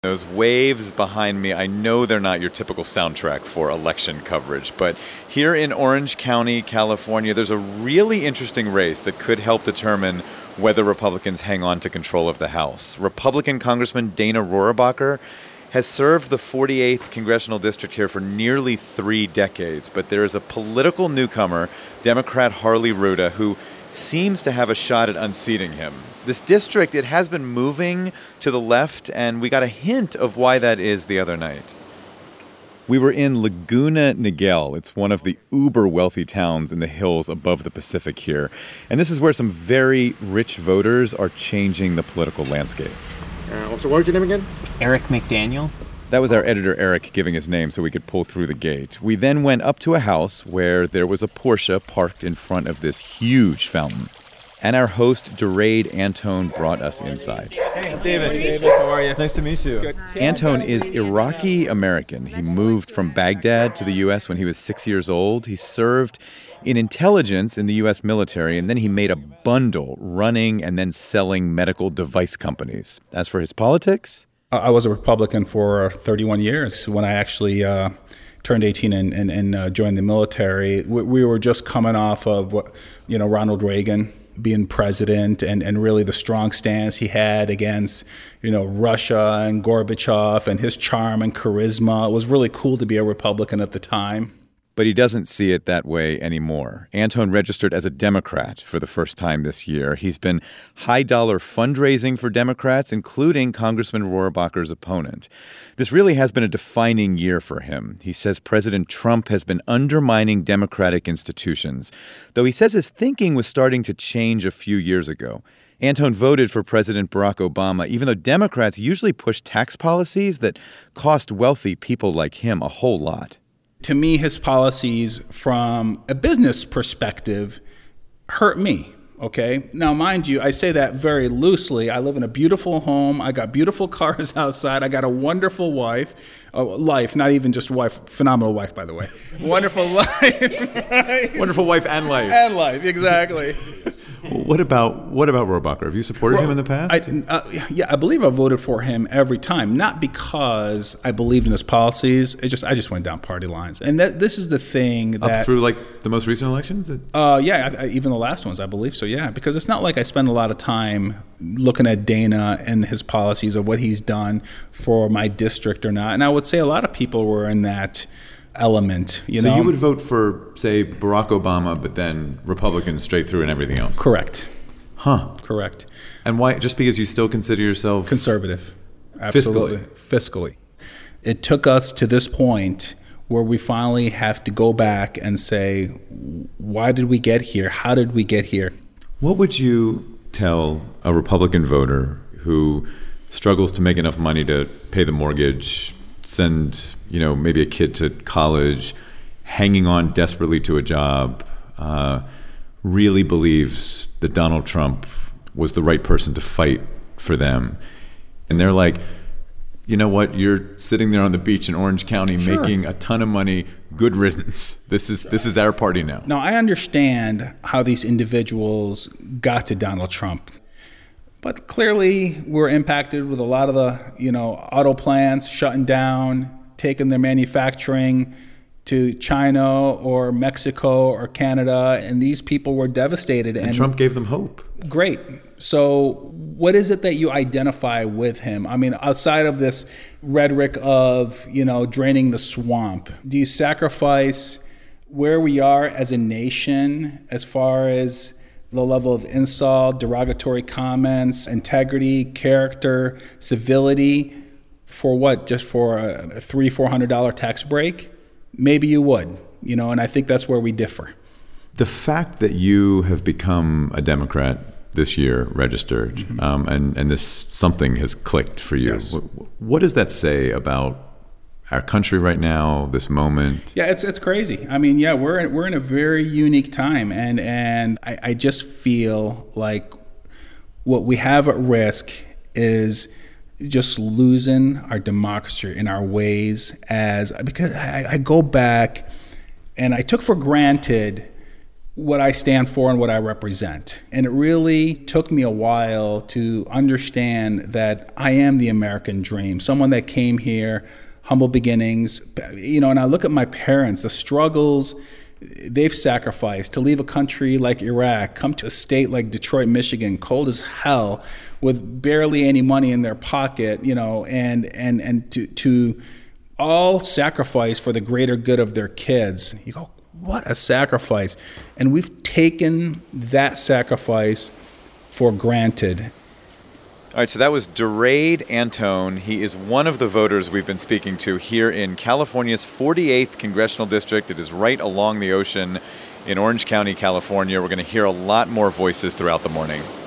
Those waves behind me, I know they're not your typical soundtrack for election coverage, but here in Orange County, California, there's a really interesting race that could help determine whether Republicans hang on to control of the House. Republican Congressman Dana Rohrabacher has served the 48th congressional district here for nearly 3 decades, but there is a political newcomer, Democrat Harley Rouda, who seems to have a shot at unseating him. This district, it has been moving to the left, and we got a hint of why that is the other night. We were in Laguna Niguel. It's one of the uber-wealthy towns in the hills above the Pacific here. And this is where some very rich voters are changing the political landscape. So what was your name again? Eric McDaniel. That was our editor, Eric, giving his name so we could pull through the gate. We then went up to a house where there was a Porsche parked in front of this huge fountain. And our host, Durade Antone, brought us inside. Hey, it's David. Hey, David. How are you? Nice to meet you. Good. Antone is Iraqi-American. He moved from Baghdad to the U.S. when he was 6 years old. He served in intelligence in the U.S. military, and then he made a bundle running and then selling medical device companies. As for his politics, I was a Republican for 31 years. When I actually turned 18 and joined the military, we were just coming off of Ronald Reagan being president and really the strong stance he had against Russia and Gorbachev and his charm and charisma. It was really cool to be a Republican at the time. But he doesn't see it that way anymore. Antone registered as a Democrat for the first time this year. He's been high-dollar fundraising for Democrats, including Congressman Rohrabacher's opponent. This really has been a defining year for him. He says President Trump has been undermining democratic institutions, though he says his thinking was starting to change a few years ago. Antone voted for President Barack Obama, even though Democrats usually push tax policies that cost wealthy people like him a whole lot. To me, his policies from a business perspective hurt me, okay? Now, mind you, I say that very loosely. I live in a beautiful home. I got beautiful cars outside. I got a wonderful life, not even just wife, phenomenal wife, by the way. Wonderful life. Right? Wonderful wife and life. And life, exactly. What about Rohrabacher? Have you supported him in the past? I believe I voted for him every time, not because I believed in his policies. I just went down party lines, and this is the thing that up through like the most recent elections. Even the last ones, I believe so. Yeah, because it's not like I spend a lot of time looking at Dana and his policies of what he's done for my district or not. And I would say a lot of people were in that element. So you would vote for, say, Barack Obama, but then Republicans straight through and everything else? Correct. Huh. Correct. And why? Just because you still consider yourself conservative? Absolutely. Fiscally. It took us to this point where we finally have to go back and say, why did we get here? How did we get here? What would you tell a Republican voter who struggles to make enough money to pay the mortgage, send maybe a kid to college, hanging on desperately to a job, really believes that Donald Trump was the right person to fight for them? And they're like, you know what, you're sitting there on the beach in Orange County making a ton of money, good riddance. This is our party now. Now, I understand how these individuals got to Donald Trump. But clearly, we're impacted with a lot of the, auto plants shutting down, taking their manufacturing to China or Mexico or Canada, and these people were devastated. And Trump gave them hope. Great. So what is it that you identify with him? I mean, outside of this rhetoric of, draining the swamp, do you sacrifice where we are as a nation as far as the level of insult, derogatory comments, integrity, character, civility, for what? Just for a $300-400 tax break? Maybe you would, and I think that's where we differ. The fact that you have become a Democrat this year, registered, and this something has clicked for you. Yes. What does that say about our country right now, this moment? Yeah, it's crazy. I mean, yeah, we're in a very unique time, and I just feel like what we have at risk is just losing our democracy in our ways, because I go back and I took for granted what I stand for and what I represent. And it really took me a while to understand that I am the American dream, someone that came here, humble beginnings, and I look at my parents, the struggles they've sacrificed to leave a country like Iraq, come to a state like Detroit, Michigan, cold as hell, with barely any money in their pocket, and to all sacrifice for the greater good of their kids. You go, what a sacrifice. And we've taken that sacrifice for granted. All right, so that was Duraid Antone. He is one of the voters we've been speaking to here in California's 48th Congressional District. It is right along the ocean in Orange County, California. We're going to hear a lot more voices throughout the morning.